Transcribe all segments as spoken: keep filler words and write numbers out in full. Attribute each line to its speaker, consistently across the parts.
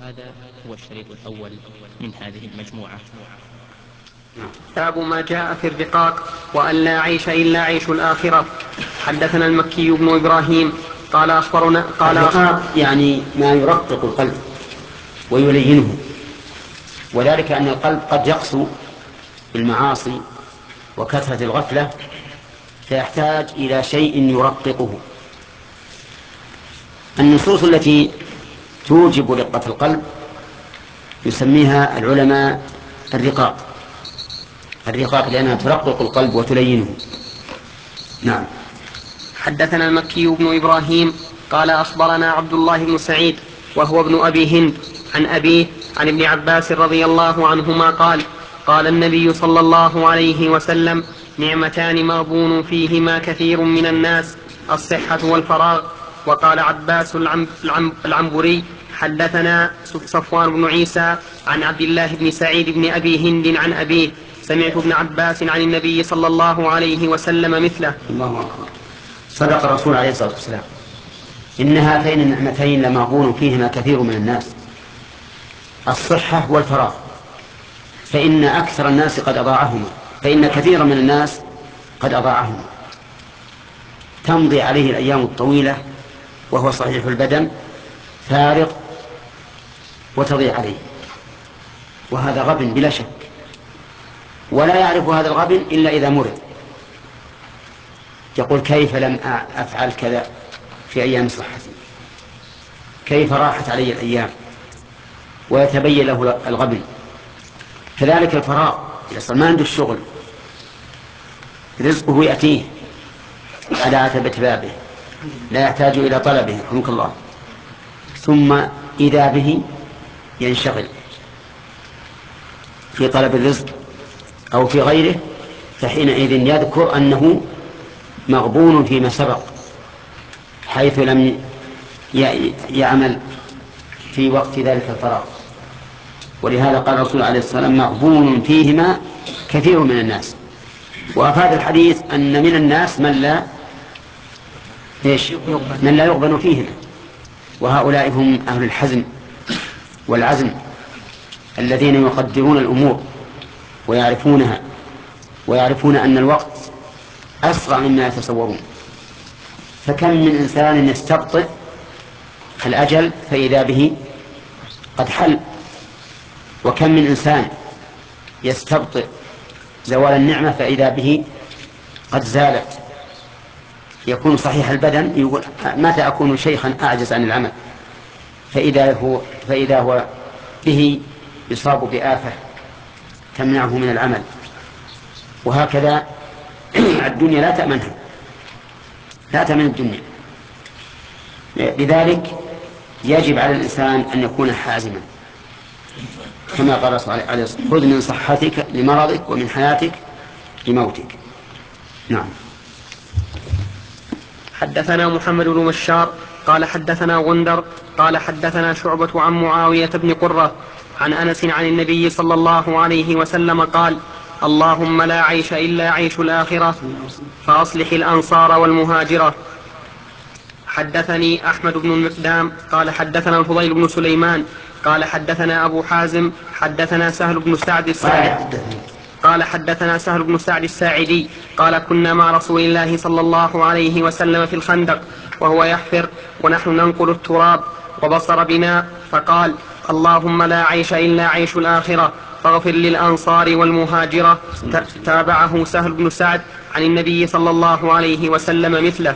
Speaker 1: وهذا هو الشريط الأول من هذه المجموعة.
Speaker 2: باب ما جاء في الرقاق وأن لا عيش إلا عيش الآخرة. حدثنا المكي بن إبراهيم قال أخبرنا قال
Speaker 3: الرقاق يعني ما يرقق القلب ويلينه، وذلك أن القلب قد يقسو بالمعاصي وكثرة الغفلة فيحتاج إلى شيء يرققه. النصوص التي توجب رقة القلب يسميها العلماء الرقاق الرقاق لأنها ترقق القلب وتلينه. نعم.
Speaker 2: حدثنا المكي بن إبراهيم قال أخبرنا عبد الله بن سعيد وهو ابن أبي هند عن أبيه عن ابن عباس رضي الله عنهما قال قال النبي صلى الله عليه وسلم: نعمتان مغبون فيهما كثير من الناس، الصحة والفراغ. وقال عباس العنبري: حدثنا صفوان بن عيسى عن عبد الله بن سعيد بن أبي هند عن أبيه: سمعت ابن عباس عن النبي صلى الله عليه وسلم مثله.
Speaker 3: الله أكبر. صدق الرسول عليه الصلاة والسلام، إن هاتين النعمتين لمغبون فيهما كثير من الناس، الصحة والفراغ، فإن أكثر الناس قد أضاعهما، فإن كثيرا من الناس قد أضاعهما. تمضي عليه الأيام الطويلة وهو صحيح البدن فارغ وتضيع عليه، وهذا غبن بلا شك، ولا يعرف هذا الغبن إلا إذا مرض، يقول: كيف لم أفعل كذا في أيام صحتي، كيف راحت علي الأيام، ويتبين له الغبن. كذلك الفراغ، إذا ما عنده الشغل رزقه يأتيه على عتبة بابه، لا يحتاج إلى طلبه رحمك الله، ثم إذا به ينشغل في طلب الرزق أو في غيره، فحينئذ يذكر أنه مغبون فيما سبق، حيث لم يعمل في وقت ذلك الفراغ. ولهذا قال الرسول عليه الصلاة والسلام: مغبون فيهما كثير من الناس. وأفاد الحديث أن من الناس من لا إيش؟ من لا يغبن فيهما، وهؤلاء هم أهل الحزم والعزم الذين يقدرون الأمور ويعرفونها، ويعرفون أن الوقت أسرع مما يتصورون. فكم من إنسان يستبطئ الأجل فإذا به قد حل، وكم من إنسان يستبطئ زوال النعمة فإذا به قد زالت. يكون صحيح البدن يقول: متى أكون شيخا أعجز عن العمل، فإذا هو, فإذا هو به يصاب بآفة تمنعه من العمل. وهكذا الدنيا لا تأمنها، لا تأمن الدنيا. لذلك يجب على الإنسان أن يكون حازما، كما قال صلى الله عليه وسلم: خذ من صحتك لمرضك ومن حياتك لموتك. نعم.
Speaker 2: حدثنا محمد بن بشار قال حدثنا غندر قال حدثنا شعبة عن معاوية بن قرة عن أنس عن النبي صلى الله عليه وسلم قال: اللهم لا عيش إلا عيش الآخرة، فأصلح الأنصار والمهاجرة. حدثني أحمد بن المقدام قال حدثنا الفضيل بن سليمان قال حدثنا أبو حازم حدثنا سهل بن سعد الساعدي قال حدثنا سهل بن سعد الساعدي قال: كنا مع رسول الله صلى الله عليه وسلم في الخندق وهو يحفر ونحن ننقل التراب، وبصر بنا فقال: اللهم لا عيش إلا عيش الآخرة، فاغفر للأنصار والمهاجرة. تابعه سهل بن سعد عن النبي صلى الله عليه وسلم مثله.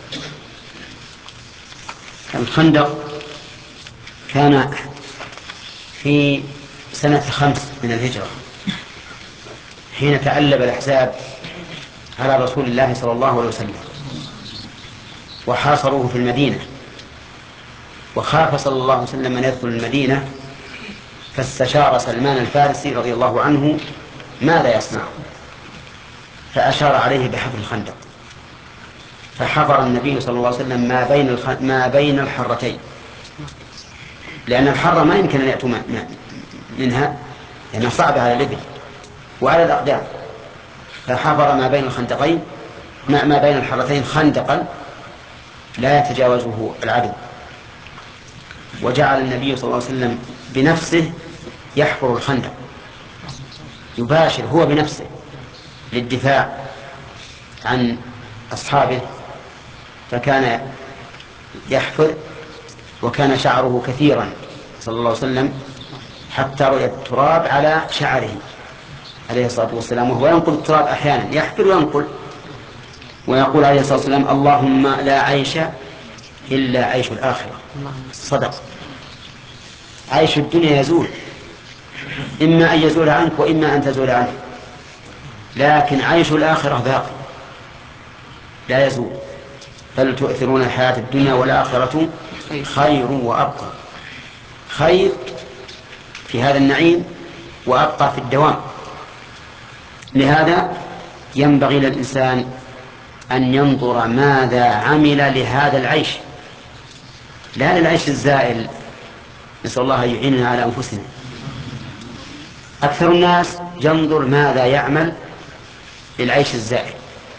Speaker 3: الخندق كان في سنة خمس من الهجرة، حين تألب الأحزاب على رسول الله صلى الله عليه وسلم وحاصروه في المدينة، وخاف صلى الله عليه وسلم أن يدخل المدينة، فاستشار سلمان الفارسي رضي الله عنه ماذا يصنع، فأشار عليه بحفر الخندق، فحفر النبي صلى الله عليه وسلم ما بين الخ... ما بين الحرتين، لأن الحرة ما يمكن أن يأتوا منها لأنها صعبة على الإبل وعلى الأقدام، فحفر ما بين الخندقين ما, ما بين الحرتين خندقا لا يتجاوزه العدو. وجعل النبي صلى الله عليه وسلم بنفسه يحفر الخندق، يباشر هو بنفسه للدفاع عن أصحابه، فكان يحفر وكان شعره كثيرا صلى الله عليه وسلم حتى رؤي التراب على شعره عليه الصلاة والسلام، وهو ينقل التراب أحيانا، يحفر وينقل، ويقول عليه الصلاة والسلام: اللهم لا عيش إلا عيش الآخرة. صدق. عيش الدنيا يزول، إما أن يزول عنك وإما أن تزول عنه، لكن عيش الآخرة باقي لا يزول. بل تؤثرون الحياة الدنيا والآخرة خير وأبقى. خير في هذا النعيم وأبقى في الدوام. لهذا ينبغي للإنسان أن ينظر ماذا عمل لهذا العيش، لا للعيش الزائل. نسأل الله أن يعيننا على أنفسنا. أكثر الناس ينظر ماذا يعمل للعيش الزائل،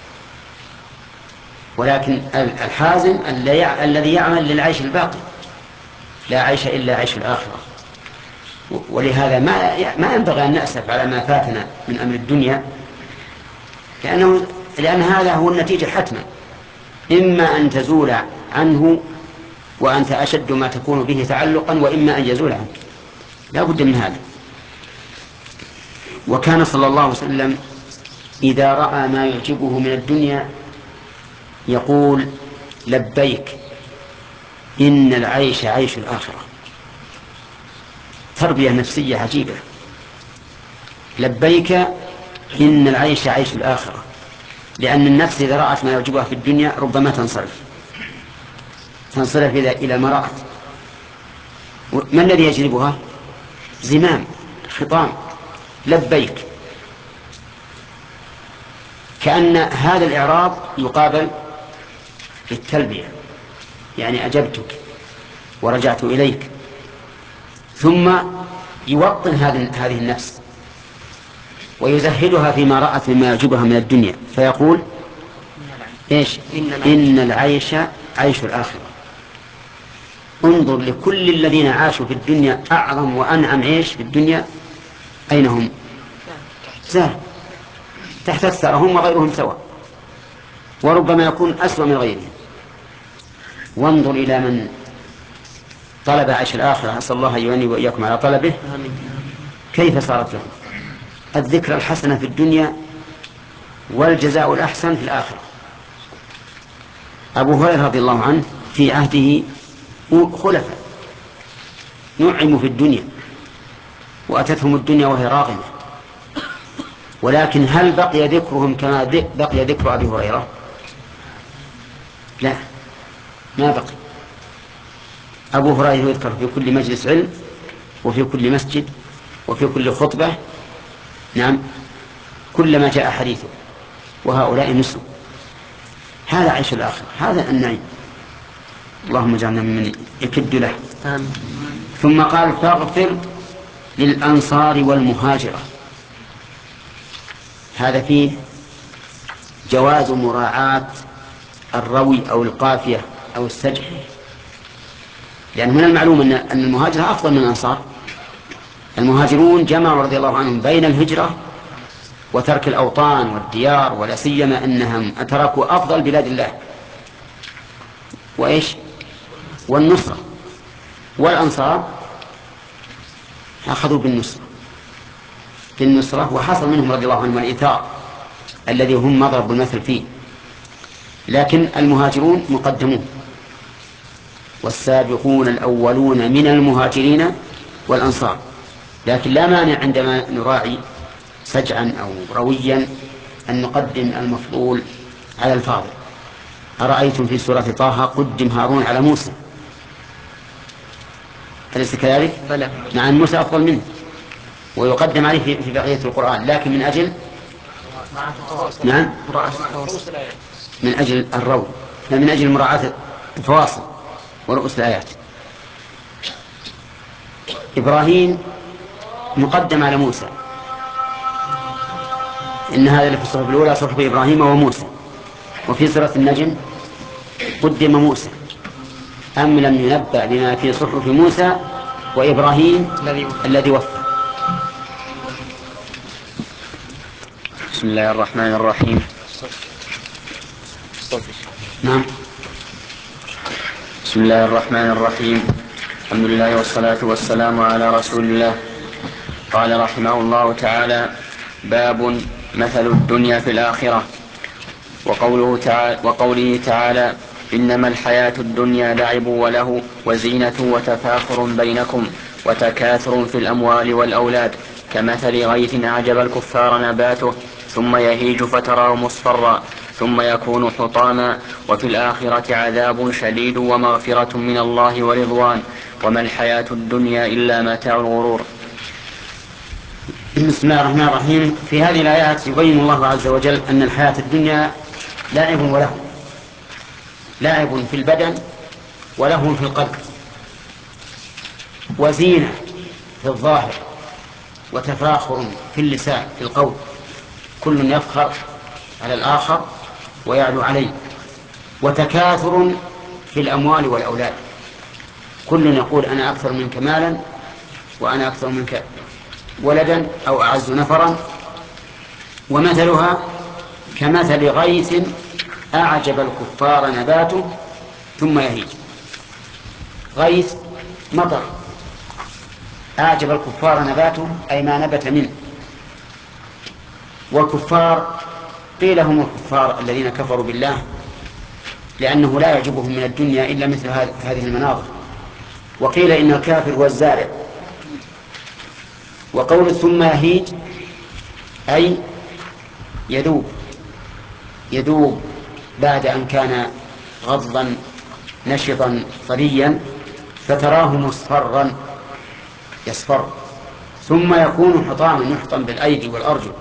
Speaker 3: ولكن الحازم الذي يعمل للعيش الباقي، لا عيش إلا عيش الآخرة. ولهذا ما ما ينبغي أن نأسف على ما فاتنا من أمر الدنيا، لأنه لأن هذا هو النتيجة حتما، إما أن تزول عنه وأنت أشد ما تكون به تعلقا، وإما أن يزول عنك، لا بد من هذا. وكان صلى الله عليه وسلم إذا رأى ما يعجبه من الدنيا يقول: لبيك إن العيش عيش الآخرة. تربية نفسية عجيبة. لبيك إن العيش عيش الآخرة، لأن النفس إذا رأت ما يعجبها في الدنيا ربما تنصرف تنصرف إلى ما رأت. ما الذي يجلبها؟ زمام، خطام. لبيك، كأن هذا الإعراب يقابل بالتلبية، يعني أجبتك ورجعت إليك. ثم يوطن هذه النفس ويزهدها فيما رأت مما يعجبها من الدنيا، فيقول: إيش؟ إن العيش عيش الآخرة. انظر لكل الذين عاشوا في الدنيا أعظم وأنعم عيش في الدنيا، أين هم؟ سهل تحت الثرى، هم وغيرهم سواء، وربما يكون أسوأ من غيرهم. وانظر إلى من طلب عيش الآخرة، أسأل الله أن يعيني وإياكم على طلبه، كيف صارت لهم الذكرى الحسنة في الدنيا والجزاء الأحسن في الآخرة. أبو هريرة رضي الله عنه في عهده خلفاء نعموا في الدنيا وأتتهم الدنيا وهي راغمة، ولكن هل بقي ذكرهم كما بقي ذكر أبي هريرة؟ لا، ما بقي. أبو هريرة يذكر في كل مجلس علم وفي كل مسجد وفي كل خطبة، نعم، كلما جاء حديثه، وهؤلاء نسوا. هذا عيش الآخر، هذا النعيم. اللهم اجعلنا ممن يكد له. آمين. ثم قال: فاغفر للأنصار والمهاجرة. هذا فيه جواز مراعاة الروي أو القافية أو السجع، لأن من المعلوم أن المهاجرة أفضل من الأنصار. المهاجرون جمعوا رضي الله عنهم بين الهجرة وترك الأوطان والديار، ولا سيما أنهم تركوا أفضل بلاد الله وإيش والنصرة، والأنصار أخذوا بالنصرة بالنصرة وحصل منهم رضي الله عنهم الإيثار الذي هم مضرب المثل فيه. لكن المهاجرون مقدمون، والسابقون الأولون من المهاجرين والأنصار. لكن لا مانع عندما نراعي سجعا أو رويا أن نقدم المفضول على الفاضل. أرأيتم في سورة طه قدم هارون على موسى، أليس كذلك؟ بلى. مع أن موسى أفضل منه ويقدم عليه في بقية القرآن، لكن من أجل نعم من أجل الروي، من أجل مراعاة الفواصل ورؤوس الآيات. إبراهيم مقدم على موسى، إن هذا اللي في الصحف الأولى صحف إبراهيم وموسى. وفي سورة النجم قدم موسى، أم لم ينبأ بما في صحف موسى وإبراهيم الذي وفى.
Speaker 4: بسم الله الرحمن الرحيم.
Speaker 3: نعم.
Speaker 4: بسم الله الرحمن الرحيم. الحمد لله والصلاة والسلام على رسول الله. قال رحمه الله تعالى: باب مثل الدنيا في الآخرة. وقوله تعالى, وقوله تعالى: إنما الحياة الدنيا لعب وله وزينة وتفاخر بينكم وتكاثر في الأموال والأولاد كمثل غيث أعجب الكفار نباته ثم يهيج فتراه مصفرا ثم يكون حطاما وفي الآخرة عذاب شديد ومغفرة من الله ورضوان وما الحياة الدنيا إلا متاع الغرور.
Speaker 3: بسم الله الرحمن الرحيم. في هذه الآيات يبين الله عز وجل أن الحياة الدنيا لاعب وله، لاعب في البدن وله في القلب، وزينة في الظاهر وتفاخر في اللسان في القول، كل يفخر على الآخر ويعلو عليه، وتكاثر في الأموال والأولاد، كل يقول أنا أكثر منك مالا وأنا أكثر منك ولدا أو أعز نفرا. ومثلها كمثل غيث أعجب الكفار نباته ثم يهيج. غيث مطر أعجب الكفار نباته أي ما نبت منه. والكفار قيل هم الكفار الذين كفروا بالله لأنه لا يعجبهم من الدنيا إلا مثل هذه المناظر، وقيل إن الكافر هو الزارع. وقول ثم يهيج أي يذوب يذوب بعد أن كان غضا نشطا طريا فتراه مصفرا يصفر ثم يكون حطاما يحطم بالأيدي والأرجل.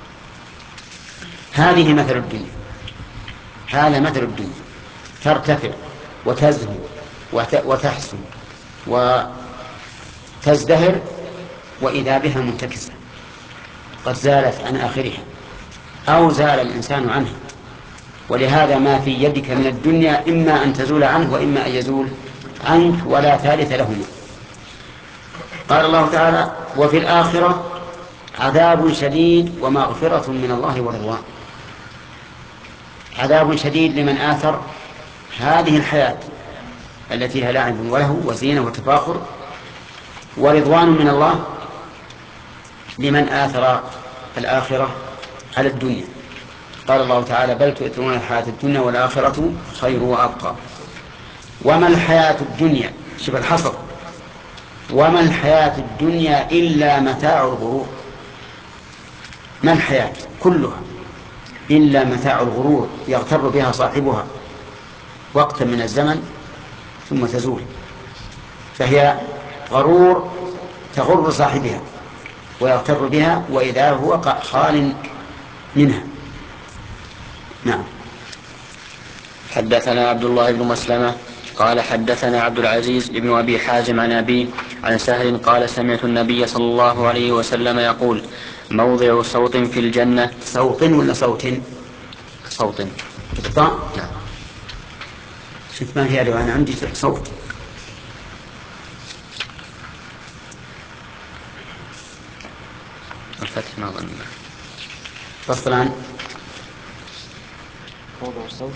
Speaker 3: هذه مثل الدنيا، هذا مثل الدنيا، ترتفع وتزهو وتحسن وتزدهر وإذا بها منتكسة قد زالت عن آخرها أو زال الإنسان عنها. ولهذا ما في يدك من الدنيا إما أن تزول عنه وإما أن يزول عنك ولا ثالث لهما. قال الله تعالى: وفي الآخرة عذاب شديد ومغفرة من الله ورضوان. عذاب شديد لمن آثر هذه الحياة التي لها لعب وله وزينة وتفاخر، ورضوان من الله لمن آثر الآخرة على الدنيا. قال الله تعالى: بل تؤثرون الحياة الدنيا والآخرة خير وأبقى. وما الحياة الدنيا، شوف الحصر، وما الحياة الدنيا إلا متاع الغرور. ما الحياة كلها إلا متاع الغرور يغتر بها صاحبها وقتا من الزمن ثم تزول، فهي غرور تغر صاحبها ويغتر بها وإذا هو خال منها. نعم.
Speaker 4: حدثنا عبد الله بن مسلمة قال حدثنا عبد العزيز بن أبي حازم عن أبيه عن سهل قال: سمعت النبي صلى الله عليه وسلم يقول: موضع صوت في الجنة.
Speaker 3: صوت ولا صوت؟
Speaker 4: صوت.
Speaker 3: نعم. شفت ما فيها لو أنا عندي صوت.
Speaker 4: الفتح ما ظن.
Speaker 3: فصلا
Speaker 4: موضع الصوت.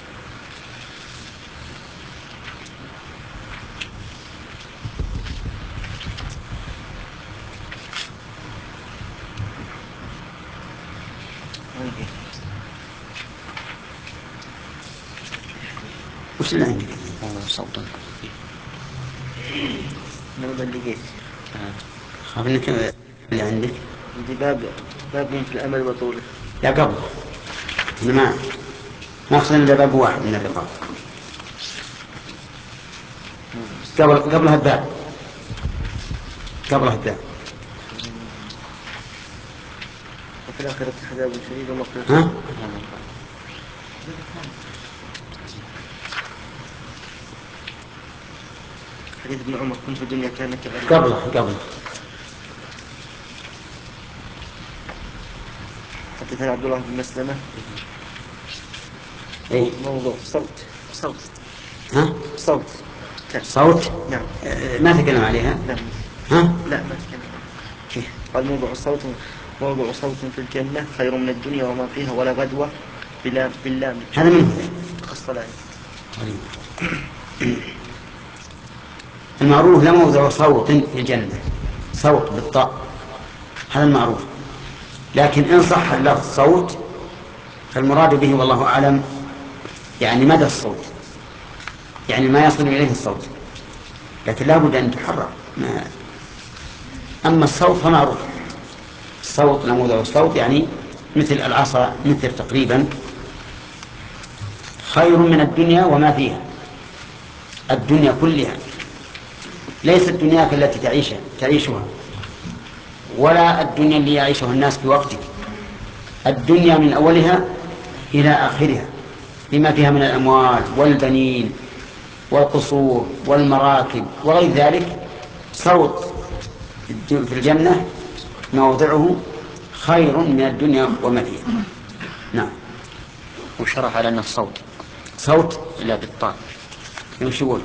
Speaker 3: وش اللي عندك؟
Speaker 4: موضع صوت.
Speaker 5: أنا بلقيت.
Speaker 3: خاف إنك اللي عندك.
Speaker 5: عندي باب باب في الأمل وطوله.
Speaker 3: لا قبل أنا ما ما أخذنا إلا باب واحد من الرقاب. قبل قبلها الباب قبلها الباب.
Speaker 5: وفي الآخرة عذاب شديد ومغفرة.
Speaker 3: ها؟
Speaker 5: حديث ابن عمر: كنت في الدنيا كانك
Speaker 3: قبله قبله.
Speaker 5: حدثنا عبد الله بن مسلمة.
Speaker 3: أي
Speaker 5: موضوع صوت صوت
Speaker 3: ها؟
Speaker 5: صوت
Speaker 3: صوت؟
Speaker 5: نعم.
Speaker 3: ما تكلم عليها؟
Speaker 5: لا.
Speaker 3: ها؟
Speaker 5: لا ما تكلم. كيف؟ قال موضع صوت موضع صوت في الجنة خير من الدنيا وما فيها ولا غدوة بلا باللام.
Speaker 3: هذا من
Speaker 5: الصلاة.
Speaker 3: المعروف لا موضع صوت في الجنة، صوت بالطاء، هذا المعروف. لكن إن صح اللفظ صوت فالمراد به والله أعلم يعني مدى الصوت، يعني ما يصل إليه الصوت، لكن لا بد أن تحرر. ما أما الصوت فمعروف، الصوت نموذج الصوت يعني مثل العصا، مثل تقريبا خير من الدنيا وما فيها. الدنيا كلها ليست دنياك التي تعيشها تعيشها ولا الدنيا اللي يعيشها الناس في وقتك، الدنيا من أولها إلى آخرها بما فيها من الأموال والبنين والقصور والمراكب وغير ذلك. صوت في الجنة موضعه خير من الدنيا وما فيها. نعم.
Speaker 4: وشرح على أن الصوت
Speaker 3: صوت
Speaker 4: لا بالطاء.
Speaker 3: وش يقول؟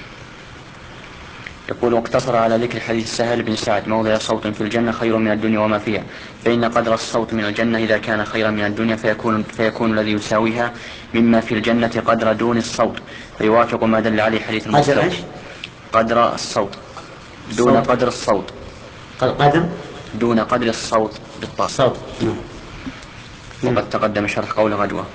Speaker 4: يقول واقتصر على ذكر حديث سهل بن سعد موضع صوت في الجنة خير من الدنيا وما فيها، فإن قدر الصوت من الجنة إذا كان خيرا من الدنيا فيكون, فيكون الذي يساويها مما في الجنة قدر دون الصوت، فيوافق ما دل عليه حديث المستوى. قدر الصوت دون
Speaker 3: الصوت.
Speaker 4: قدر الصوت
Speaker 3: قدر
Speaker 4: دون قدر الصوت بالطاء.
Speaker 3: صوت.
Speaker 4: وقد تقدم شرح قول غدوة.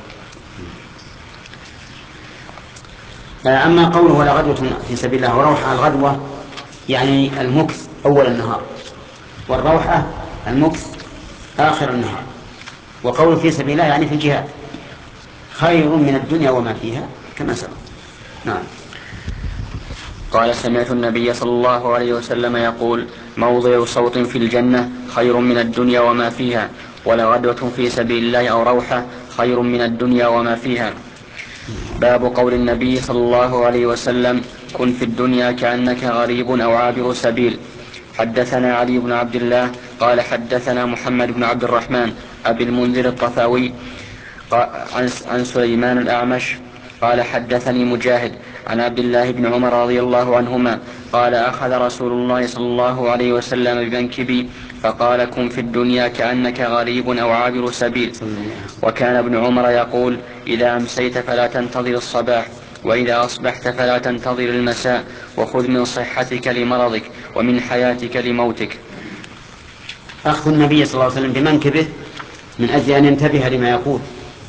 Speaker 3: أما قوله ولا غدوة في سبيل الله وروحة، الغدوة يعني المكث أول النهار، والروحة المكث آخر النهار. وقوله في سبيل الله يعني في الجهاد خير من الدنيا وما فيها كما سبق. نعم.
Speaker 4: قال سمعت النبي صلى الله عليه وسلم يقول موضع صوت في الجنة خير من الدنيا وما فيها، ولغدوة في سبيل الله أو روحة خير من الدنيا وما فيها. باب قول النبي صلى الله عليه وسلم كن في الدنيا كأنك غريب أو عابر سبيل. حدثنا علي بن عبد الله قال حدثنا محمد بن عبد الرحمن أبي المنذر الطفاوي عن سليمان الأعمش قال حدثني مجاهد عن عبد الله بن عمر رضي الله عنهما قال أخذ رسول الله صلى الله عليه وسلم بمنكبي فقال كن في الدنيا كأنك غريب أو عابر سبيل. وكان ابن عمر يقول إذا أمسيت فلا تنتظر الصباح، وإذا أصبحت فلا تنتظر المساء، وخذ من صحتك لمرضك ومن حياتك لموتك.
Speaker 3: أخذ النبي صلى الله عليه وسلم بمنكبه من أجل أن ينتبه لما يقول.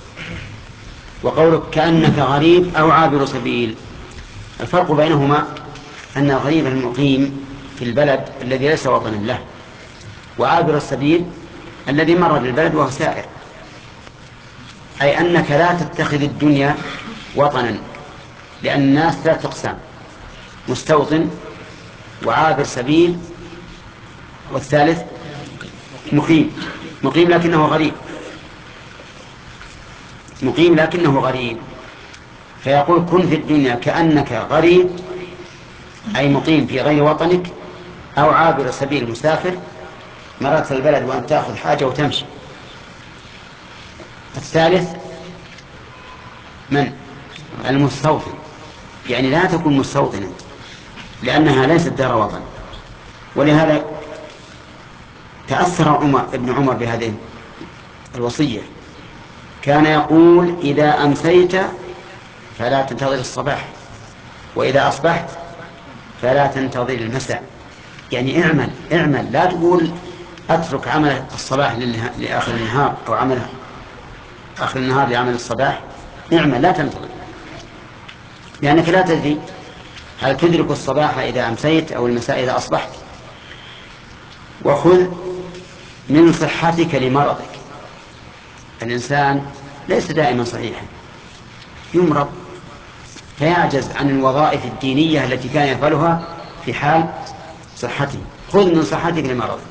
Speaker 3: وقولك كأنك غريب أو عابر سبيل، الفرق بينهما أن الغريب المقيم في البلد الذي ليس وطنا له، وعابر السبيل الذي مر بالبلد وهو سائر. أي أنك لا تتخذ الدنيا وطنا، لأن الناس ثلاث أقسام: مستوطن وعابر سبيل والثالث مقيم. مقيم لكنه غريب، مقيم لكنه غريب. فيقول كن في الدنيا كأنك غريب أي مقيم في غير وطنك، أو عابر سبيل مسافر مرات البلد وأن تأخذ حاجة وتمشي. الثالث من؟ المستوطن، يعني لا تكون مستوطنا لأنها ليست دار وطن. ولهذا تأثر عمر ابن عمر بهذه الوصية، كان يقول إذا أمسيت فلا تنتظر الصباح، وإذا أصبحت فلا تنتظر المساء. يعني اعمل اعمل، لا تقول أترك عمل الصباح لآخر النهار أو عمل آخر النهار لعمل الصباح. اعمل لا تنتظر، لأنك لا تدري هل تدرك الصباح إذا أمسيت أو المساء إذا أصبحت. وخذ من صحتك لمرضك. الإنسان ليس دائما صحيحا، يمرض فيعجز عن الوظائف الدينية التي كان يفعلها في حال صحته. خذ من صحتك لمرضك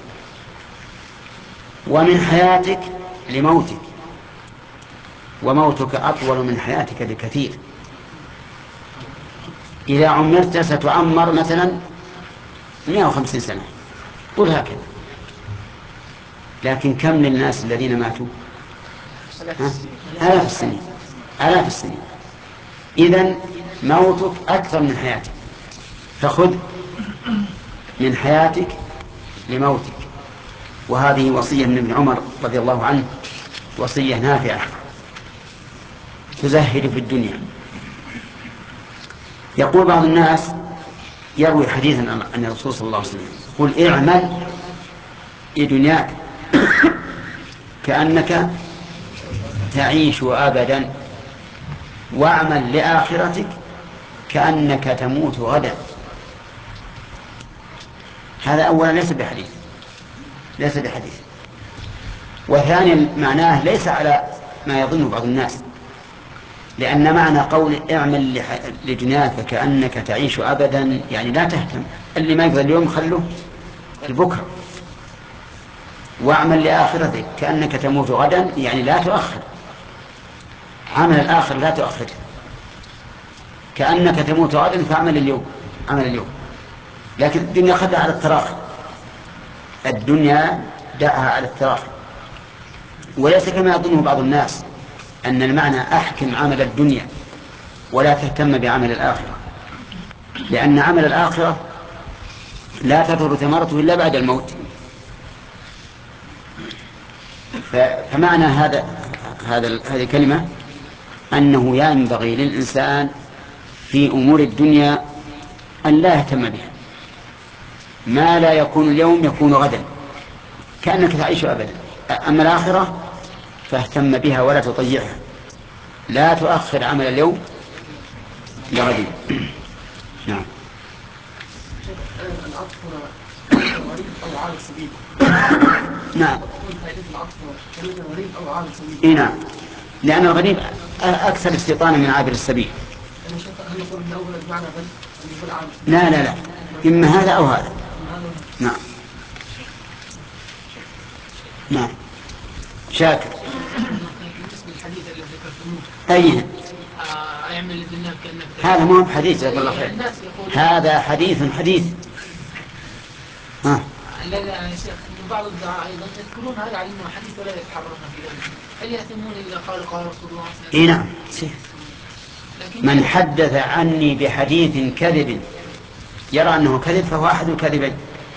Speaker 3: ومن حياتك لموتك، وموتك أطول من حياتك بكثير. إذا عمرت ستعمر مثلا مئة وخمسين سنة، قل هكذا، لكن كم من الناس الذين ماتوا؟ آلاف السنين، آلاف السنين. إذن موتك أكثر من حياتك. فخذ من حياتك لموتك. وهذه وصية من ابن عمر رضي الله عنه، وصية نافعة تزهد في الدنيا. يقول بعض الناس يروي حديثا عن الرسول صلى الله عليه وسلم قل اعمل لدنياك كأنك تعيش أبدا، واعمل لآخرتك كأنك تموت غدا. هذا أولا ليس بحديث ليس بحديث وثانيا معناه ليس على ما يظنه بعض الناس، لأن معنى قول اعمل لدنياك كأنك تعيش أبدا يعني لا تهتم، اللي ما يقدر اليوم خلوه البكرة. واعمل لآخرتك كأنك تموت غدا يعني لا تؤخر عمل الآخر، لا تؤخر. كأنك تموت غدا فاعمل اليوم، عمل اليوم. لكن الدنيا خدها على التراخي، الدنيا دعها على التراخي، وليس كما يظنه بعض الناس أن المعنى أحكم عمل الدنيا ولا تهتم بعمل الآخرة، لأن عمل الآخرة لا تظهر ثمرته إلا بعد الموت. فمعنى هذا هذا هذه الكلمة أنه ينبغي للإنسان في أمور الدنيا أن لا يهتم بها، ما لا يكون اليوم يكون غدا كأنك تعيش أبدا. أما الآخرة فاهتم بها ولا تضيعها، لا تؤخر عمل اليوم لغد. نعم. نعم. إيه نعم، لأن الغريب أكثر استيطانا من عابر السبيل. لا لا لا، إما هذا أو هذا. نعم. نعم. شاكر. أيه؟ هذا ما هو بحديث جزاك الله خير، هذا حديث حديث. ها.
Speaker 6: لا لا يا شيخ، بعض الدعاء أيضا يذكرون هذا على أنه حديث ولا يتحرون في ذلك، هل يأثمون إذا قال قال رسول الله صلى الله عليه وسلم؟
Speaker 3: إيه نعم. من حدث عني بحديث كذب يرى أنه كذب فهو أحد الكاذبين.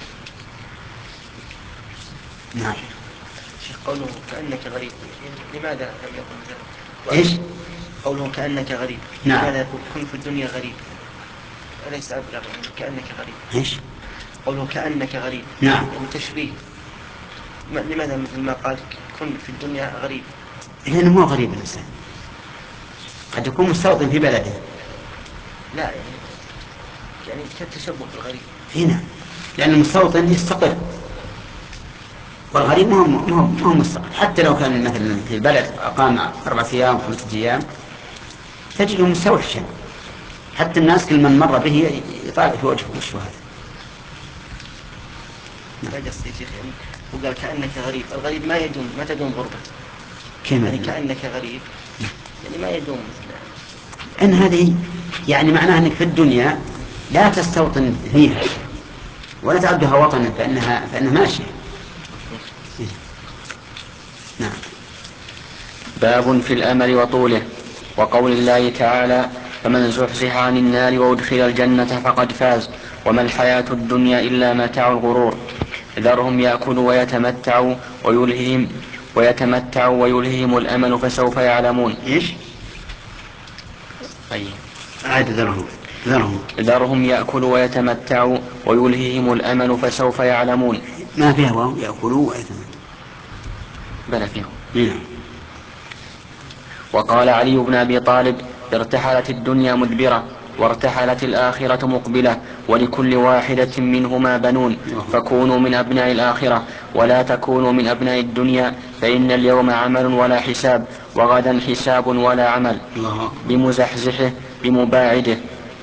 Speaker 3: نعم.
Speaker 5: شيخ قوله كأنك غريب، لماذا لم يقل ذلك؟
Speaker 3: إيش؟
Speaker 5: قوله كأنك غريب،
Speaker 3: نعم.
Speaker 5: لماذا يقول كن في الدنيا غريب؟ أليس أبلغ يعني كأنك غريب؟
Speaker 3: إيش؟
Speaker 5: قوله كأنك غريب،
Speaker 3: نعم،
Speaker 5: يعني تشبيه. لماذا مثل ما قال كن في الدنيا غريب؟
Speaker 3: لأنه مو غريب الإنسان، قد يكون مستوطن في بلده.
Speaker 5: لا يعني يعني كالتشبه بالغريب.
Speaker 3: هنا لأن المستوطن يستقر، والغريب ما هو ما هو مستقر. حتى لو كان مثلا في البلد أقام أربعة أيام خمسة أيام تجده مستوحشا، حتى الناس كل من مر به يطالع في وجهه وش هذا.
Speaker 5: ما قصدي يا شيخ، يعني وقال كأنك غريب، الغريب ما يدوم، ما تدوم غربته.
Speaker 3: كما
Speaker 5: يعني كأنك غريب يعني ما يدوم مثل
Speaker 3: أن هذه يعني معناها أنك في الدنيا لا تستوطن فيها ولا تعدها وطنا، فإنها فإنها ماشية. نعم.
Speaker 4: باب في الأمل وطوله. وقول الله تعالى فمن زحزح عن النار وأدخل الجنة فقد فاز وما الحياة الدنيا إلا متاع الغرور. ذرهم يأكلوا ويتمتعوا ويلههم ويتمتعوا ويلههم الأمل فسوف يعلمون.
Speaker 3: إيش؟
Speaker 4: طيب.
Speaker 3: عاد ذرهم ذرهم
Speaker 4: ذرهم يأكلوا ويتمتعوا ويلههم الأمل فسوف يعلمون.
Speaker 3: ما فيها واو يأكلوا ويتمتعوا
Speaker 4: بل فيهم.
Speaker 3: نعم.
Speaker 4: وقال علي بن أبي طالب ارتحلت الدنيا مدبرة وارتحلت الآخرة مقبلة ولكل واحدة منهما بنون فكونوا من أبناء الآخرة ولا تكونوا من أبناء الدنيا فإن اليوم عمل ولا حساب وغدا حساب ولا عمل بمزحزحه بمباعده.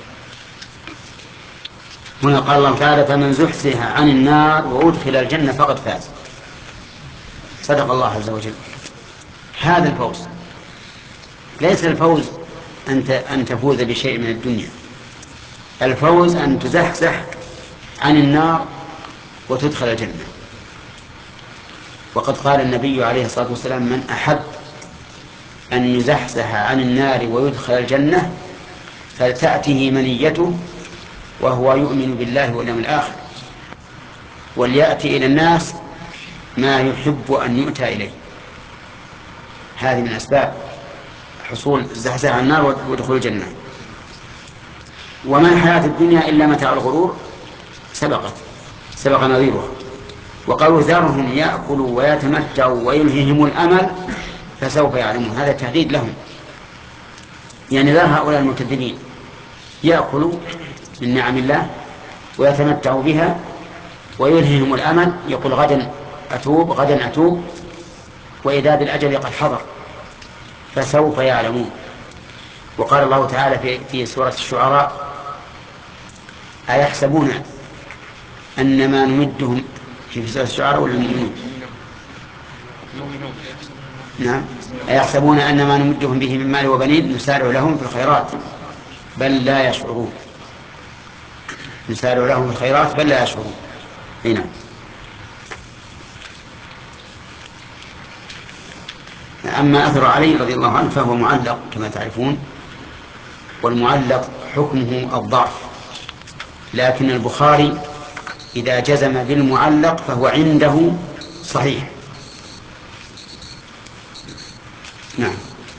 Speaker 3: هنا قال الله تعالى فمن زحزح عن النار وأدخل الجنة فقد فاز. صدق الله عز وجل. هذا الفوز ليس الفوز أن تفوز بشيء من الدنيا، الفوز أن تزحزح عن النار وتدخل الجنة. وقد قال النبي عليه الصلاة والسلام من أحب أن يزحزح عن النار ويدخل الجنة فلتأته منيته وهو يؤمن بالله واليوم الآخر، وليأتي إلى الناس ما يحب أن يؤتى إليه. هذه من أسباب حصول الزحزح عن النار ودخول الجنة. وما الحياة الدنيا إلا متاع الغرور سبقت سبق نظيره. وقالوا ذرهم يأكلوا ويتمتعوا ويلههم الأمل فسوف يعلمون. هذا تهديد لهم، يعني ذر هؤلاء المكذبين يأكلوا من نعم الله ويتمتعوا بها ويلههم الأمل، يقول غدا أتوب غدا أتوب، وإذا بالأجل قد حضر فسوف يعلمون. وقال الله تعالى في, في سورة الشعراء: أيحسبون أن ما نمدهم في سورة الشعراء ولا المؤمنون؟ نعم. أيحسبون أن ما نمدهم به من مال وبنين نسارع لهم في الخيرات بل لا يشعرون. نسارع لهم في الخيرات بل لا يشعرون. هنا أما أثر علي رضي الله عنه فهو معلق كما تعرفون، والمعلق حكمه الضعف، لكن البخاري إذا جزم بالمعلق فهو عنده صحيح. نعم.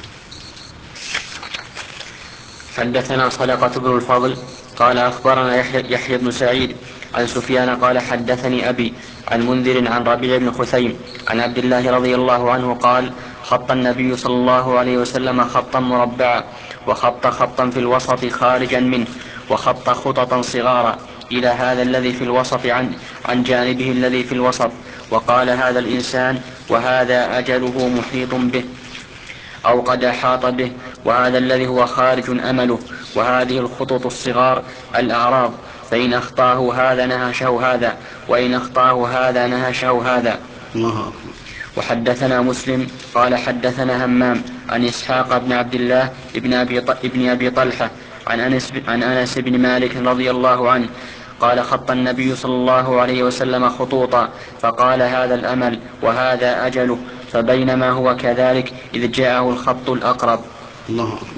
Speaker 4: حدثنا صدقة بن الفضل قال أخبرنا يحيى, يحيى بن سعيد عن سفيان قال حدثني أبي عن منذر عن ربيع بن خثيم عن عبد الله رضي الله عنه قال: خط النبي صلى الله عليه وسلم خطا مربعا، وخط خطا في الوسط خارجا منه، وخط خططا صغارا إلى هذا الذي في الوسط عن, عن جانبه الذي في الوسط، وقال: هذا الإنسان وهذا أجله محيط به أو قد أحاط به، وهذا الذي هو خارج أمله، وهذه الخطوط الصغار الأعراض، فإن أخطاه هذا نهشه هذا، وإن أخطاه هذا نهشه هذا.
Speaker 3: الله.
Speaker 4: وحدثنا مسلم قال حدثنا همام عن إسحاق بن عبد الله ابن أبي, ابن أبي طلحة عن أنس, عن أنس بن مالك رضي الله عنه قال: خط النبي صلى الله عليه وسلم خطوطا فقال: هذا الأمل وهذا أجله، فبينما هو كذلك إذ جاءه الخط الأقرب.
Speaker 3: الله أكبر.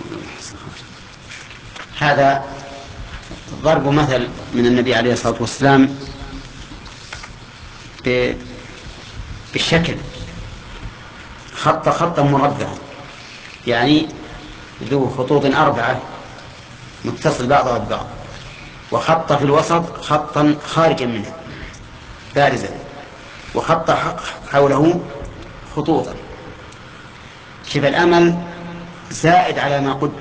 Speaker 3: هذا ضرب مثل من النبي عليه الصلاة والسلام بالشكل، خط خطا مربعا، يعني ذو خطوط أربعة متصل بعضها ببعض، وخط في الوسط خطا خارجا منه بارزا، وخط حوله خطوطا. شبه الأمل زائد على ما قدر،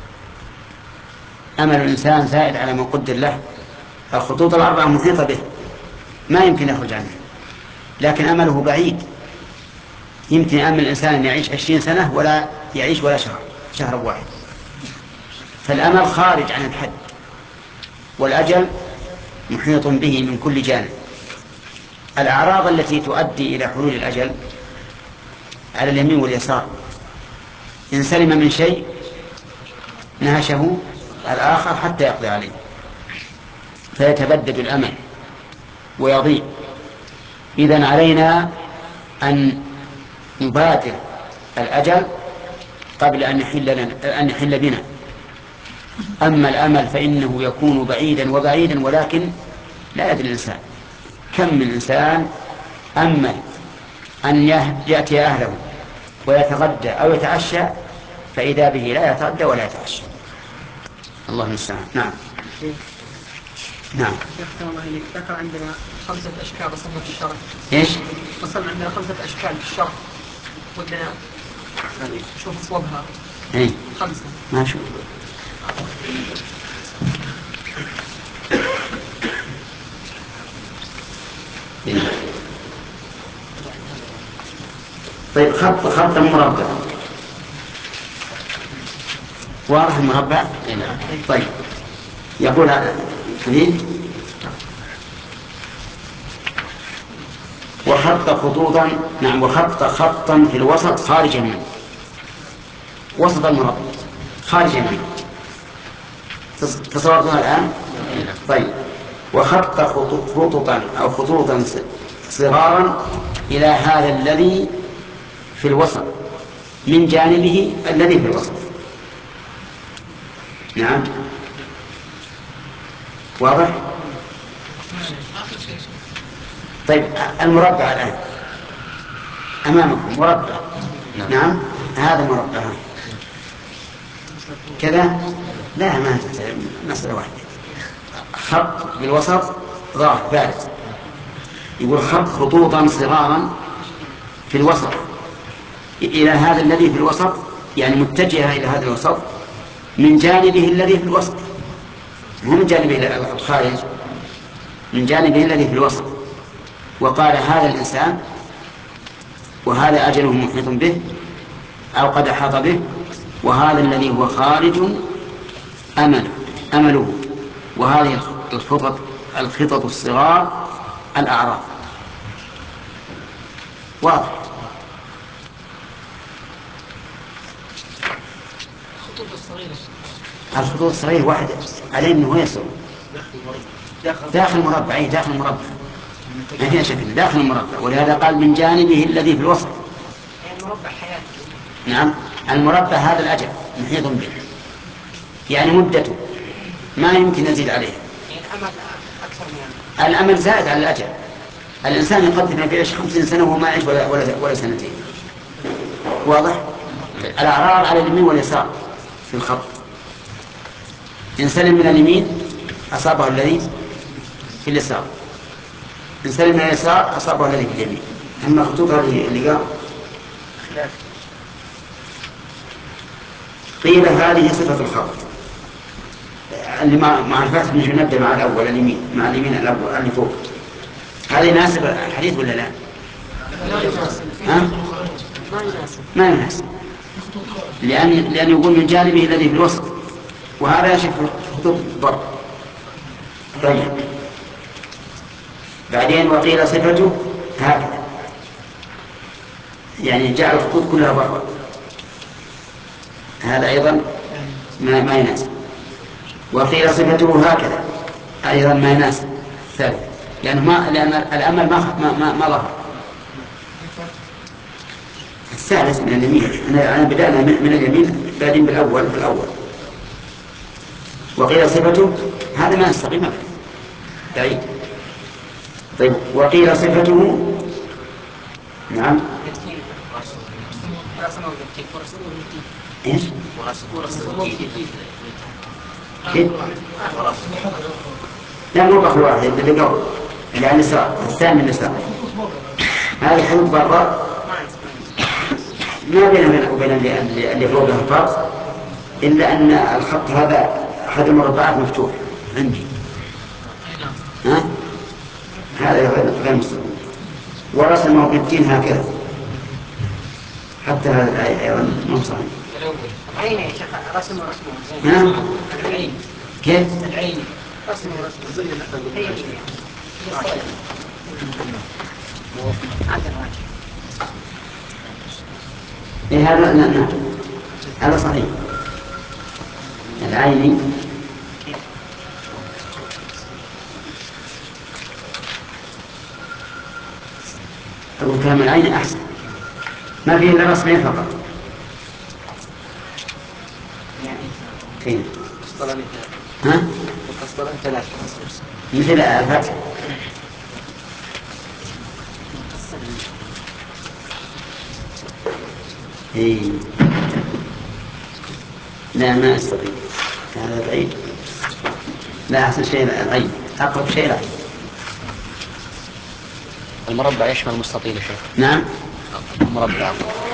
Speaker 3: أمل الإنسان زائد على ما قدر له. الخطوط الأربعة محيطة به ما يمكن يخرج عنها، لكن أمله بعيد. يمكن أمل الإنسان أن يعيش عشرين سنة ولا يعيش ولا شهر شهر واحد. فالأمل خارج عن الحد، والأجل محيط به من كل جانب. الأعراض التي تؤدي إلى حلول الأجل على اليمين واليسار، إن سلم من شيء نهشه الآخر حتى يقضي عليه، فيتبدد الأمل ويضيع. إذن علينا أن نبادر الأجل قبل أن يحل, لنا أن يحل بنا. أما الأمل فإنه يكون بعيدا وبعيدا، ولكن لا يدري الإنسان. كم من إنسان أمل أن يأتي أهله ويتغدى أو يتعشى فإذا به لا يتغدى ولا يتعشى. الله المستعان. نعم. نعم.
Speaker 6: ذكر عندنا خمسة أشكال وصلنا في الشرع.
Speaker 3: إيش؟
Speaker 6: وصلنا عندنا خمسة أشكال في الشرع، ودنا نشوف أصوبها.
Speaker 3: إيه؟
Speaker 6: خمسة.
Speaker 3: ما شوف. إيه؟ طيب خط خط مربع واضح مربع. طيب يقول حديث: وخط خطوطا. نعم. وخط خطا في الوسط خارجا منه، وسط المربع خارجا منه. تصورتها الآن؟ طيب. وخط خطوطا أو خطوطا صغارا إلى هذا الذي في الوسط من جانبه الذي في الوسط. نعم. واضح؟ طيب المربع الآن أمامكم مربع. نعم, نعم. هذا مربع كذا، لا ما مسألة واحدة. خط بالوسط ظاهر بارز، يقول خط خطوطا صغارا في الوسط إلى هذا الذي في الوسط، يعني متجهة إلى هذا الوسط من جانبه الذي في الوسط، مو من جانبه الخارج، من جانبه الذي في الوسط. وقال هذا الإنسان وهذا أجله محيط به أو قد أحاط به، وهذا الذي هو خارج أمل أمله، وهذه الخطط الخطط الصغار الأعراض. واضح؟ الخطوط الصغيرة واحدة عليه أنه يسر داخل المربع، أي داخل المربع ما فيها شكل، داخل المربع. ولهذا قال من جانبه الذي في الوسط. المربع حياته. نعم، المربع هذا الأجل محيط به، يعني مدته ما يمكن نزيد عليه. الأمل أكثر من الأمل زائد على الأجل. الإنسان يقدم في عيش خمسين سنة وما يعيش ولا, ولا, ولا سنتين. واضح؟ الأعراض على اليمين واليسار في الخط. إن سلم من اليمين أصابه الذي في اليسار، إن سلم من اليسار أصابه الذي في اليمين. أما خطوط هذه اللي قال قيل هذه صفة الخط اللي مع الفتح نجي نبدأ مع الأول اليمين، مع اليمين الأول اللي فوق. هذا يناسب الحديث ولا لا؟ ها؟ ما يناسب، لأن لأن يقول من جانبه الذي في الوسط، وهذا يشوف خطوط الضرب. طيب بعدين وقيل صفته هكذا، يعني جعل الخطوط كلها ضربا، هذا أيضا ما, ما يناسب. وقيل صفته هكذا أيضا ما يناسب ثالث، لأنه ما لأن الأمل ما ما ما, ما ظهر. الثالث من اليمين، أنا بدأنا من اليمين بعدين بالأول بالأول. وقيل صفته هذا ما يستقيم بعيد. طيب وقيل صفته نعم ايش؟ لا مو بخل واحد اللي قبل اللي على اليسار، الثاني من اليسار. هذه حدود برا ما بينه وبين اللي, اللي فوقها فرق، إلا أن الخط هذا أحد المربعات مفتوح عندي، ها؟ هذا غير مستقيم. ورسمه بالدين هكذا، حتى هذا الآية أيضا مو صحيح. العين يا شيخ رسمه رسمه نعم. العين كيف؟ العين رسمه رسمه زي العين. إيه هذا لا نعم هذا صحيح. العين أو كلام العين أحسن، ما فيه إلا رسمين فقط. فين؟ ها؟ مثل الفتح. إيه لا ما أستطيع، هذا بعيد. لا أحسن شيء العين، أقرب شيء العين.
Speaker 4: المربع يشمل المستطيل يا شيخ.
Speaker 3: نعم
Speaker 4: المربع.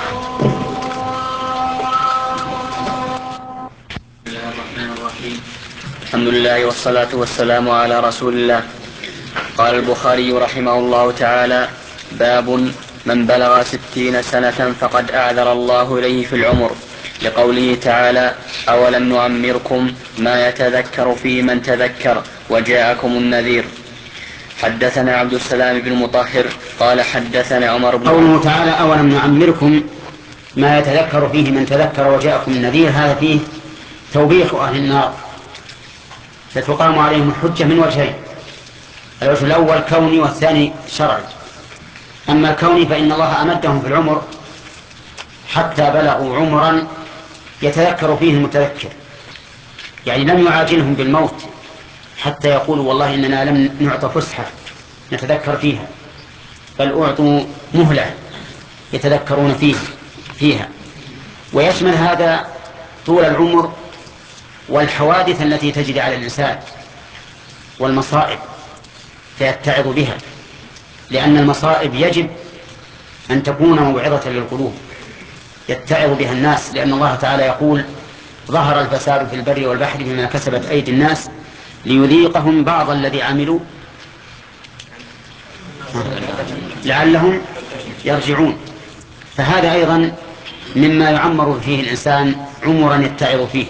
Speaker 1: بسم الله الرحمن الرحيم.
Speaker 4: الحمد لله والصلاة والسلام على رسول الله. قال البخاري رحمه الله تعالى: باب من بلغ ستين سنة فقد أعذر الله إليه في العمر، لقوله تعالى: أولم نعمركم ما يتذكر فيه من تذكر وجاءكم النذير. حدثنا عبد السلام بن مطهر قال حدثنا عمر بن
Speaker 3: قوله تعالى: أولم نعمركم ما يتذكر فيه من تذكر وجاءكم النذير، هذا فيه توبيخ أهل النار، فتقام عليهم الحجة من وجهين: الوجه الأول كوني والثاني شرعي. أما الكوني فإن الله أمدهم في العمر حتى بلغوا عمرا يتذكر فيه المتذكر، يعني لم يعاجلهم بالموت حتى يقولوا والله إننا لم نعطى فسحة نتذكر فيها، بل أعطوا مهلة يتذكرون فيه فيها. ويشمل هذا طول العمر والحوادث التي تجري على الإنسان والمصائب فيتعظ بها، لأن المصائب يجب أن تكون موعظة للقلوب يتعظ بها الناس، لأن الله تعالى يقول ظهر الفساد في البر والبحر بما كسبت أيدي الناس ليذيقهم بعض الذي عملوا لعلهم يرجعون. فهذا أيضا مما يعمر فيه الإنسان عمرا يتعظ فيه.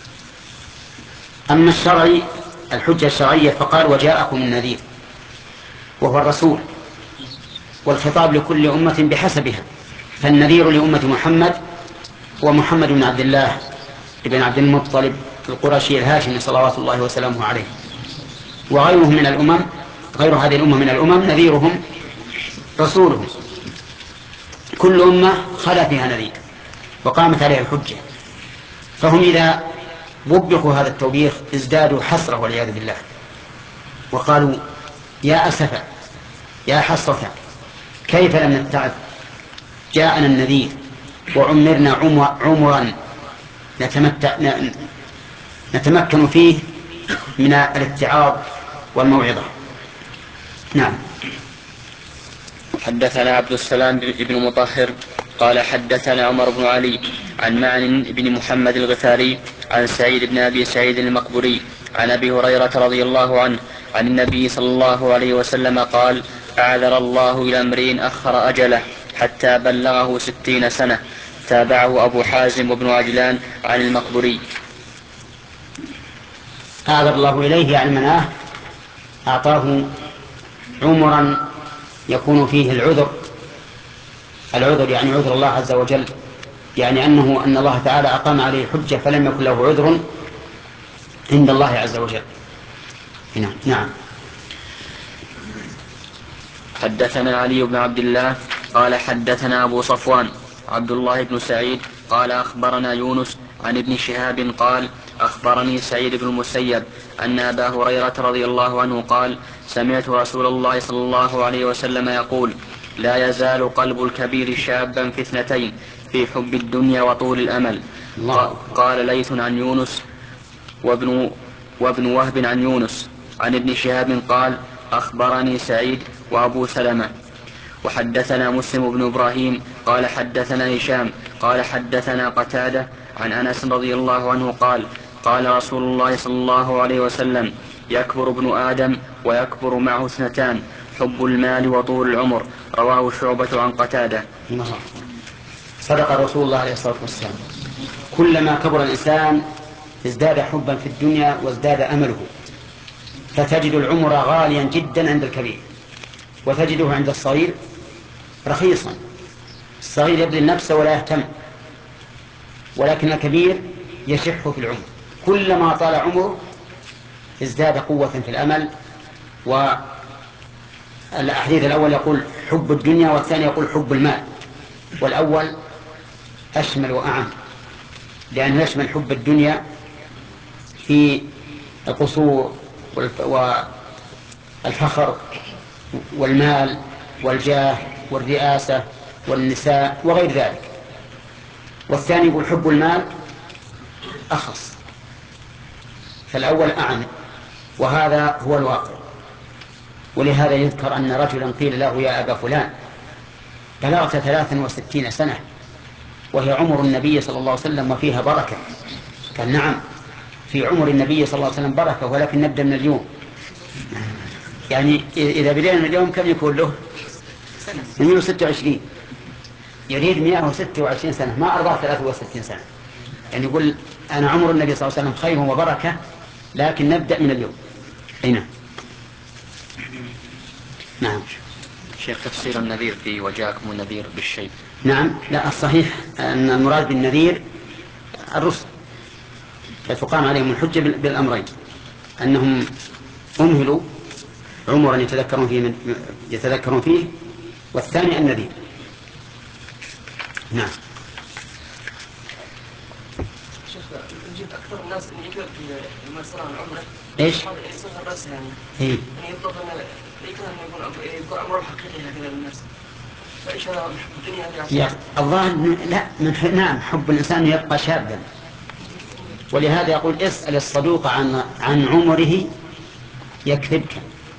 Speaker 3: أما الشرعي الحجة الشرعية فقال وجاءكم النذير وهو الرسول، والخطاب لكل أمة بحسبها، فالنذير لأمة محمد هو محمد بن عبد الله بن عبد المطلب القرشي الهاشمي صلوات الله وسلامه عليه، وغيره من الأمم غير هذه الأمة من الأمم نذيرهم رسولهم. كل أمة خلا فيها نذير وقامت عليها الحجة، فهم إذا وبخوا هذا التوبيخ ازدادوا حسرة والعياذ بالله، وقالوا يا أسفا يا حسرة كيف لم نتعظ، جاءنا النذير وعمرنا عمرا نتمكن فيه من الاتعاظ والموعظة. نعم.
Speaker 4: حدثنا عبد السلام بن مطهر قال حدثنا عمر بن علي عن معن بن محمد الغفاري عن سعيد بن أبي سعيد المقبري عن أبي هريرة رضي الله عنه عن النبي صلى الله عليه وسلم قال أعذر الله إلى امرئ أخر أجله حتى بلغه ستين سنة. تابعه أبو حازم وابن عجلان عن المقبري.
Speaker 3: أعذر الله إليه يعني مناه أعطاه عمرا يكون فيه العذر. العذر يعني عذر الله عز وجل، يعني أنه أن الله تعالى أقام عليه حجة فلم يكن له عذر عند الله عز وجل. نعم. نعم.
Speaker 4: حدثنا علي بن عبد الله قال حدثنا أبو صفوان عبد الله بن سعيد قال أخبرنا يونس عن ابن شهاب قال أخبرني سعيد بن المسيب أن أبا هريرة رضي الله عنه قال سمعت رسول الله صلى الله عليه وسلم يقول لا يزال قلب الكبير شابا في اثنتين في حب الدنيا وطول الأمل. قال ليث عن يونس وابن, وابن وهب عن يونس عن ابن شهاب قال أخبرني سعيد وأبو سلمة. وحدثنا مسلم بن إبراهيم قال حدثنا هشام قال حدثنا قتادة عن أنس رضي الله عنه قال قال رسول الله صلى الله عليه وسلم يكبر ابن آدم ويكبر معه اثنتان حب المال وطول العمر. رواه شعبة عن قتادة.
Speaker 3: صدق رسول الله عليه الصلاة والسلام، كلما كبر الإنسان ازداد حبا في الدنيا وازداد أمله، فتجد العمر غاليا جدا عند الكبير وتجده عند الصغير رخيصا. الصغير يبذل نفسه ولا يهتم، ولكن الكبير يشح في العمر. كلما طال عمره ازداد قوة في الأمل. والحديث الأول يقول حب الدنيا والثاني يقول حب المال، والأول أشمل وأعم لأنه يشمل حب الدنيا في القصور والفخر والمال والجاه والرئاسة والنساء وغير ذلك، والثاني يقول حب المال أخص، فالأول أعم، وهذا هو الواقع. ولهذا يذكر أن رجلا قيل له يا أبا فلان بلغت ثلاثا وستين سنة وهي عمر النبي صلى الله عليه وسلم وفيها بركة. قال نعم في عمر النبي صلى الله عليه وسلم بركة، ولكن نبدأ من اليوم. يعني إذا بدأنا من اليوم كم يكون له؟ مئة وستة وعشرين. يريد مئة وستة وعشرين سنة ما أربعة ثلاثة وستين سنة. يعني يقول أنا عمر النبي صلى الله عليه وسلم خير وبركة، لكن نبدأ من اليوم. هنا نعم.
Speaker 4: شيخ تفسير النذير في وجاءكم النذير بالشيء.
Speaker 3: نعم. لا الصحيح أن المراد بالنذير الرسل، فتقام عليهم الحجة بالأمرين، أنهم أمهلوا عمرا يتذكرون فيه, من يتذكرون فيه والثاني النذير. نعم.
Speaker 6: شيخ نجد أكثر الناس اللي يقول لما صار العمر
Speaker 3: ايش؟
Speaker 5: الصغر بس يعني
Speaker 3: ايه
Speaker 5: يعني يطلب ان يكون يكون يكون عمره حقيقي هكذا للناس. فايش هذا الدنيا هذه؟
Speaker 3: يا الظاهر لا من ح... نعم حب الانسان يبقى شابا، ولهذا يقول اسأل الصدوق عن عن عمره يكذبك.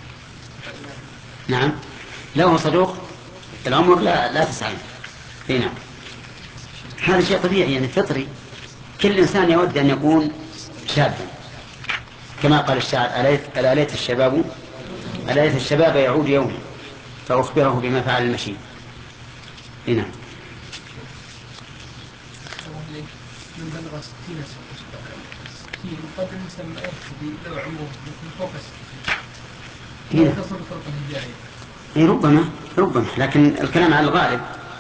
Speaker 3: نعم له صدوق العمر لا لا تسأل. اي نعم هذا شيء طبيعي يعني فطري، كل إنسان يود أن يكون شابا كما قال الشاعر أليت, ألا ليت الشباب ألا ليت الشباب يعود يوم فأخبره بما فعل المشي. هنا
Speaker 6: من بلغ ستين ستين قد يسمى يهتدي لو عمره فوق ستين.
Speaker 3: هنا إيه ربما ربما لكن الكلام على الغالب.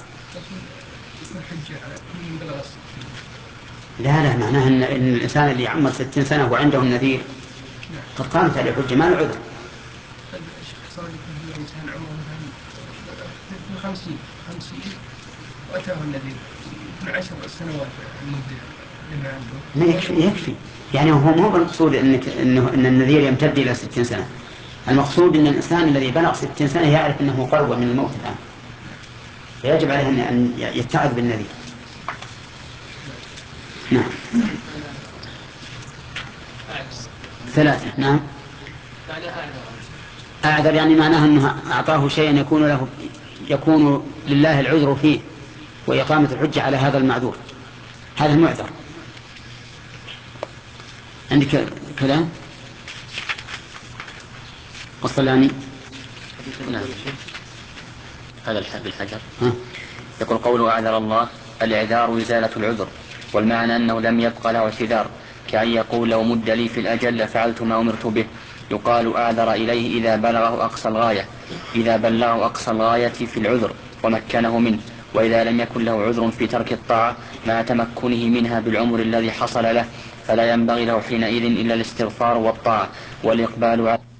Speaker 3: لا لا معناه إن, إن الإنسان اللي عمر ستين سنة وعنده النذير قد قامت عليه حجة ما له عذر.
Speaker 6: الإنسان عمره مثلا خمسين خمسين وأتاه النذير من عشر سنوات المدة لما عنده.
Speaker 3: لا يكفي يكفي يعني هو مو بالمقصود إنك إنه إن النذير يمتد إلى ستين سنة. المقصود إن الإنسان الذي بلغ ستين سنة يعرف أنه قرب من الموت الآن فيجب عليه أن يتعظ بالنذير. نعم ثلاثة. نعم أعذر يعني معناه أنه أعطاه شيئا يكون له يكون لله العذر فيه وإقامة الحجة على هذا المعذور، هذا المعذر. عندك كلام والصلاني؟
Speaker 4: نعم هذا بالحجر. يقول قوله أعذر الله الإعذار إزالة العذر، والمعنى أنه لم يبقى له اعتذار، كأن يقول لو مد لي في الأجل لفعلت ما أمرت به. يقال أعذر إليه إذا بلغه أقصى الغاية إذا بلغه أقصى الغاية في العذر ومكنه منه، وإذا لم يكن له عذر في ترك الطاعة مع تمكنه منها بالعمر الذي حصل له فلا ينبغي له حينئذ إلا الاستغفار والطاعة والإقبال على